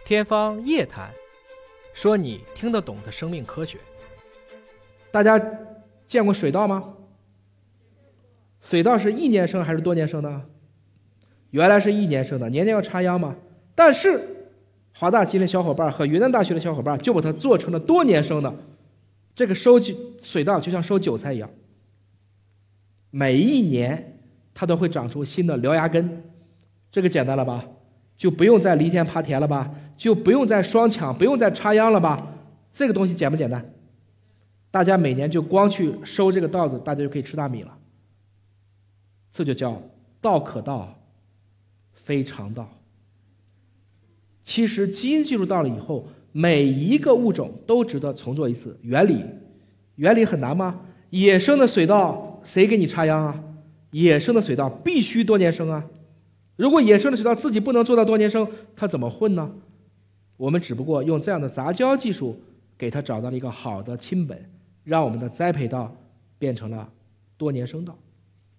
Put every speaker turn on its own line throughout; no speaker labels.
天方夜谭，说你听得懂的生命科学。
大家见过水稻吗？水稻是1年生还是多年生的？原来是1年生的，年年要插秧嘛。但是华大基因的小伙伴和云南大学的小伙伴就把它做成了多年生的。这个收水稻就像收韭菜一样，每一年它都会长出新的獠牙根。这个简单了吧？就不用再犁田耙田了吧？就不用再双抢，不用再插秧了吧？这个东西简不简单？大家每年就光去收这个稻子，大家就可以吃大米了。这就叫道可道，非常道。其实基因技术到了以后，每一个物种都值得重做一次。原理很难吗？野生的水稻谁给你插秧啊？野生的水稻必须多年生啊。如果野生的水稻自己不能做到多年生，它怎么混呢？我们只不过用这样的杂交技术给它找到了一个好的亲本，让我们的栽培稻变成了多年生稻。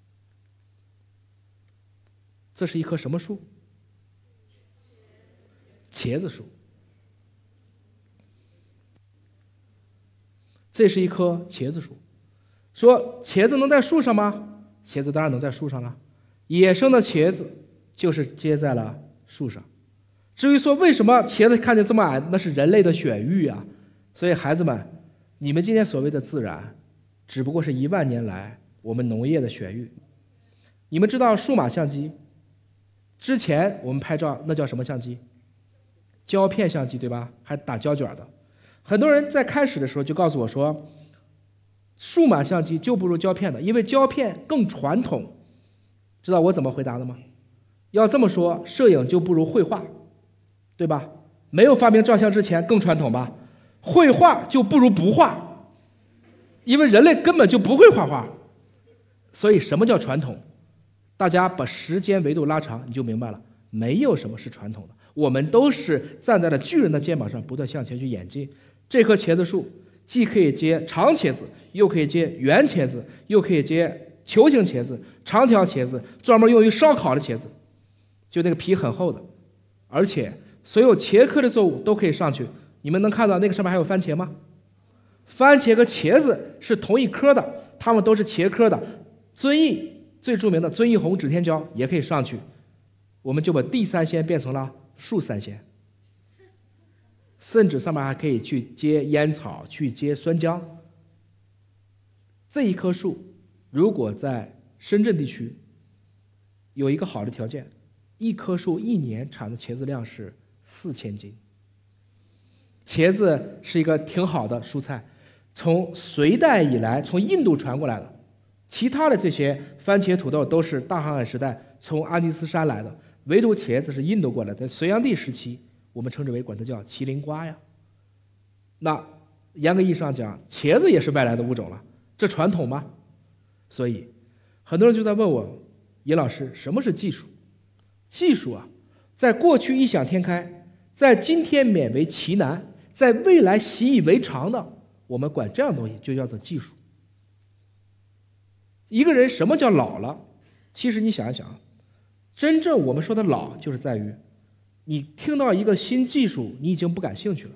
这是一棵什么树？茄子树。这是一棵茄子树。说茄子能在树上吗？茄子当然能在树上了。野生的茄子就是结在了树上。至于说为什么茄子看见这么矮，那是人类的选育啊。所以孩子们，你们今天所谓的自然，只不过是1万年来我们农业的选育。你们知道数码相机之前我们拍照那叫什么相机？胶片相机，对吧？还打胶卷的。很多人在开始的时候就告诉我说，数码相机就不如胶片的，因为胶片更传统。知道我怎么回答的吗？要这么说，摄影就不如绘画，对吧？没有发明照相之前更传统吧？绘画就不如不画，因为人类根本就不会画画。所以什么叫传统？大家把时间维度拉长，你就明白了，没有什么是传统的，我们都是站在了巨人的肩膀上不断向前去演进。这棵茄子树既可以结长茄子，又可以结圆茄子，又可以结球形茄子、长条茄子，专门用于烧烤的茄子，就那个皮很厚的。而且所有茄科的作物都可以上去。你们能看到那个上面还有番茄吗？番茄和茄子是同一科的，它们都是茄科的。遵义最著名的遵义红指天椒也可以上去。我们就把地三鲜变成了树三鲜，甚至上面还可以去结烟草，去结酸浆。这一棵树如果在深圳地区有一个好的条件，一棵树1年产的茄子量是4000斤。茄子是一个挺好的蔬菜，从隋代以来从印度传过来的。其他的这些番茄、土豆都是大航海时代从安第斯山来的，唯独茄子是印度过来的。在隋炀帝时期，我们称之为管它叫麒麟瓜呀。那严格意义上讲，茄子也是外来的物种了，这传统吗？所以很多人就在问我，尹老师，什么是技术？技术啊，在过去异想天开，在今天勉为其难，在未来习以为常的，我们管这样东西就叫做技术。一个人什么叫老了？其实你想一想，真正我们说的老，就是在于你听到一个新技术，你已经不感兴趣了。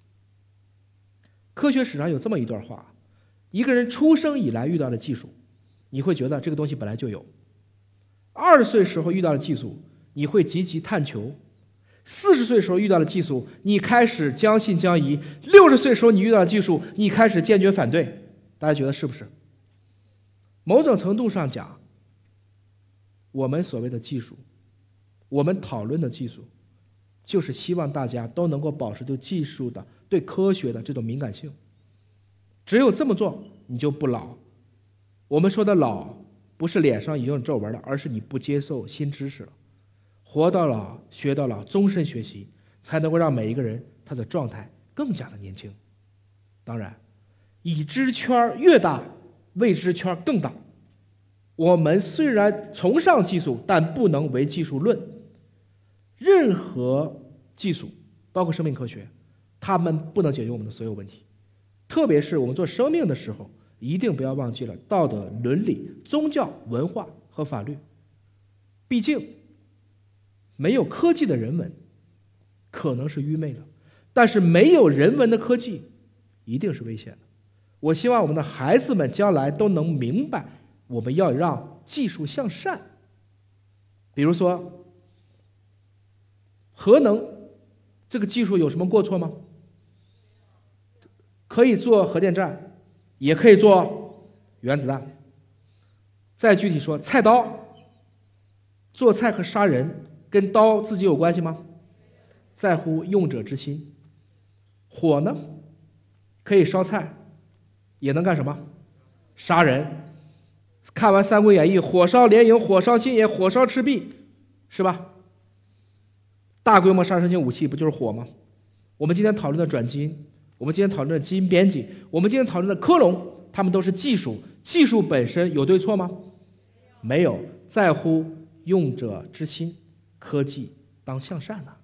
科学史上有这么一段话，一个人出生以来遇到的技术，你会觉得这个东西本来就有。20岁时候遇到的技术，你会积极探求。40岁时候遇到的技术，你开始将信将疑。60岁时候你遇到的技术，你开始坚决反对。大家觉得是不是？某种程度上讲，我们所谓的技术，我们讨论的技术，就是希望大家都能够保持对技术的、对科学的这种敏感性。只有这么做，你就不老。我们说的老，不是脸上已经有皱纹了，而是你不接受新知识了。活到老，学到老，终身学习，才能够让每一个人他的状态更加的年轻。当然，已知圈越大，未知圈更大。我们虽然崇尚技术，但不能唯技术论。任何技术，包括生命科学，它们不能解决我们的所有问题。特别是我们做生命的时候，一定不要忘记了道德、伦理、宗教、文化和法律。毕竟没有科技的人文， 可能是愚昧的，但是没有人文的科技一定是危险的。我希望我们的孩子们将来都能明白，我们要让技术向善。比如说，核能这个技术有什么过错吗？可以做核电站，也可以做原子弹。再具体说，菜刀做菜和杀人跟刀自己有关系吗？在乎用者之心。火呢，可以烧菜，也能干什么？杀人。看完《三国演义》，火烧连营，火烧新野，火烧赤壁，是吧？大规模杀伤性武器不就是火吗？我们今天讨论的转基因，我们今天讨论的基因编辑，我们今天讨论的克隆，它们都是技术，技术本身有对错吗？没有，在乎用者之心，科技当向善呢。